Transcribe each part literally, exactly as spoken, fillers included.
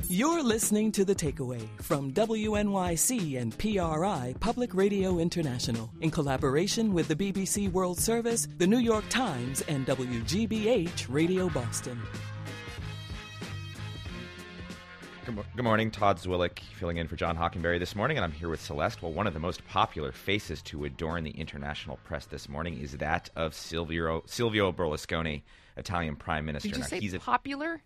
You're listening to The Takeaway from W N Y C and P R I Public Radio International in collaboration with the B B C World Service, the New York Times, and W G B H Radio Boston. Good morning, Todd Zwillich filling in for John Hockenberry this morning, and I'm here with Celeste. Well, one of the most popular faces to adorn the international press this morning is that of Silvio Silvio Berlusconi, Italian Prime Minister. Did you now, say he's a, popular?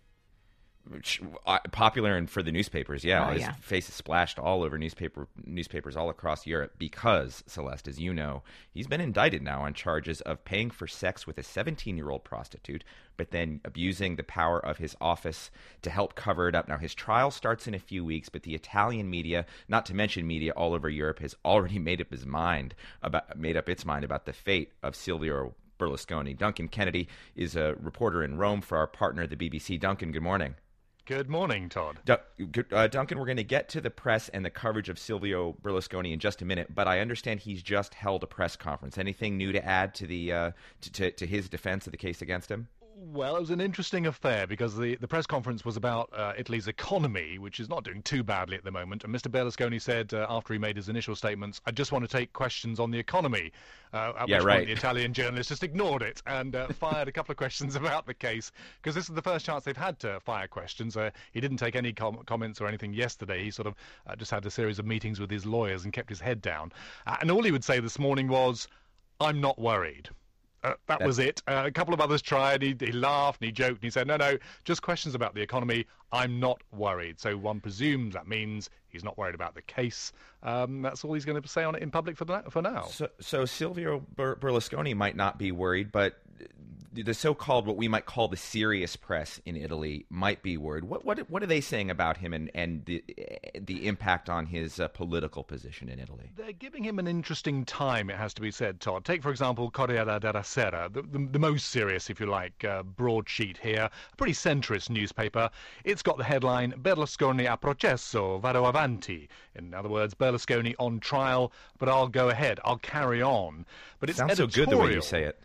Uh, popular and for the newspapers, yeah. Oh, His yeah. face is splashed all over newspaper newspapers all across Europe because, Celeste, as you know, he's been indicted now on charges of paying for sex with a seventeen-year-old prostitute, but then abusing the power of his office to help cover it up. Now, his trial starts in a few weeks, but the Italian media, not to mention media all over Europe, has already made up his mind about made up its mind about the fate of Silvio Berlusconi. Duncan Kennedy is a reporter in Rome for our partner, the B B C. Duncan, good morning. Good morning, Todd. D- uh, Duncan, we're going to get to the press and the coverage of Silvio Berlusconi in just a minute, but I understand he's just held a press conference. Anything new to add to the uh, to, to, to his defense of the case against him? Well, it was an interesting affair because the, the press conference was about uh, Italy's economy, which is not doing too badly at the moment. And Mister Berlusconi said uh, after he made his initial statements, I just want to take questions on the economy. Uh, at yeah, which right. point the Italian journalist just ignored it and uh, fired a couple of questions about the case because this is the first chance they've had to fire questions. Uh, he didn't take any com- comments or anything yesterday. He sort of uh, just had a series of meetings with his lawyers and kept his head down. Uh, and all he would say this morning was, I'm not worried. Uh, that That's... was it. Uh, a couple of others tried. He, he laughed and he joked and he said, no, no, just questions about the economy. I'm not worried. So one presumes that means he's not worried about the case. Um, that's all he's going to say on it in public for, that, for now. So, so Silvio Ber- Berlusconi might not be worried, but the so-called, what we might call the serious press in Italy might be worried. What what what are they saying about him and, and the the impact on his uh, political position in Italy? They're giving him an interesting time, it has to be said, Todd. Take, for example, Corriere della Sera, the, the, the most serious, if you like, uh, broadsheet here, a pretty centrist newspaper. It's got the headline, Berlusconi a processo, vado avanti. In other words, Berlusconi on trial, but I'll go ahead, I'll carry on. But it's Sounds editorial. so good the way you say it.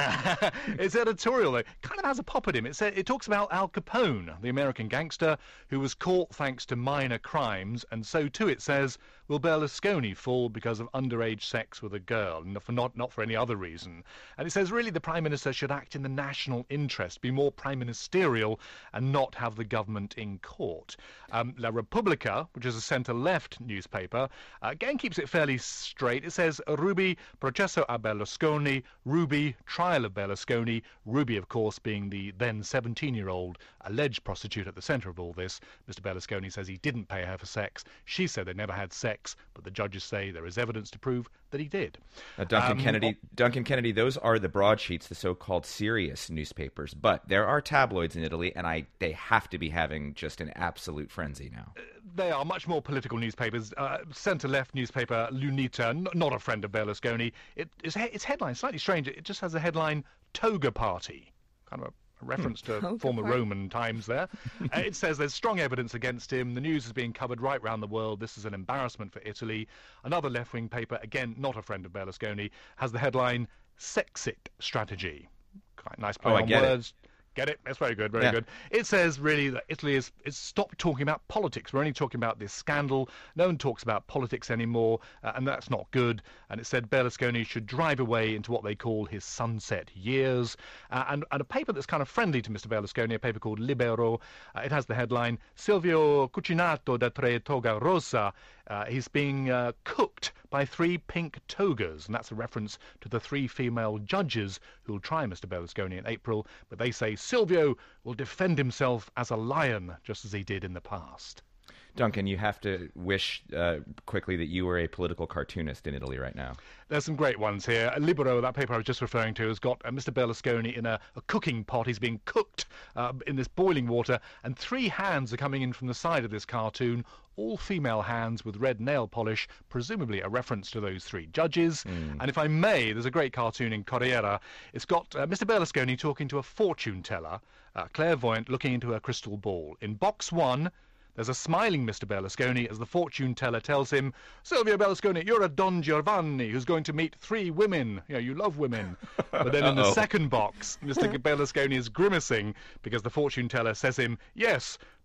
It's editorial. It kind of has a pop at him. It, say, it talks about Al Capone, the American gangster who was caught thanks to minor crimes, and so too it says, will Berlusconi fall because of underage sex with a girl, and for not, not for any other reason. And it says really the Prime Minister should act in the national interest, be more prime ministerial, and not have the government in court. Um, La Repubblica, which is a centre-left newspaper, uh, again keeps it fairly straight. It says, Ruby, processo a Berlusconi, Ruby, trial of Berlusconi, Ruby, of course, being the then seventeen-year-old alleged prostitute at the centre of all this. Mister Berlusconi says he didn't pay her for sex. She said they never had sex, but the judges say there is evidence to prove that he did. Uh, Duncan Um, Kennedy, Duncan Kennedy, those are the broadsheets, the so-called serious newspapers. But there are tabloids in Italy, and I they have to be having just an absolute frenzy now. They are much more political newspapers. Uh, centre-left newspaper L'Unità, n- not a friend of Berlusconi. It, its, he- its headline, slightly strange, it just has the headline Toga Party, kind of a a reference to Toga former Party. Roman times there. uh, it says there's strong evidence against him. The news is being covered right round the world. This is an embarrassment for Italy. Another left-wing paper, again, not a friend of Berlusconi, has the headline Sexit Strategy. Quite nice play Oh, I on get it. words. Get it? That's very good, very Yeah. good. It says, really, that Italy is, is stopped talking about politics. We're only talking about this scandal. No one talks about politics anymore, uh, and that's not good. And it said Berlusconi should drive away into what they call his sunset years. Uh, and, and a paper that's kind of friendly to Mister Berlusconi, a paper called Libero, uh, it has the headline, Silvio Cucinato da tre toga rossa. Uh, he's being uh, cooked by three pink togas, and that's a reference to the three female judges who'll try Mister Berlusconi in April, but they say Silvio will defend himself as a lion, just as he did in the past. Duncan, you have to wish uh, quickly that you were a political cartoonist in Italy right now. There's some great ones here. Libero, that paper I was just referring to, has got uh, Mister Berlusconi in a, a cooking pot. He's being cooked uh, in this boiling water, and three hands are coming in from the side of this cartoon, all female hands with red nail polish, presumably a reference to those three judges. Mm. And if I may, there's a great cartoon in Corriere. It's got uh, Mister Berlusconi talking to a fortune teller, uh, clairvoyant, looking into her crystal ball. In box one, there's a smiling Mister Berlusconi as the fortune teller tells him, Silvio Berlusconi, you're a Don Giovanni who's going to meet three women. You know, you love women. But then in the second box, Mister Berlusconi is grimacing because the fortune teller says him, yes,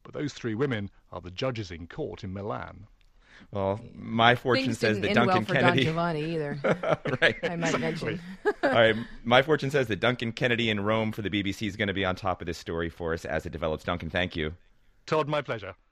but those three women are the judges in court in Milan. Well, my fortune Things says didn't that end Duncan well for Kennedy. Don Giovanni either. Right. I might mention. All right. My fortune says that Duncan Kennedy in Rome for the B B C is going to be on top of this story for us as it develops. Duncan, thank you. Todd, my pleasure.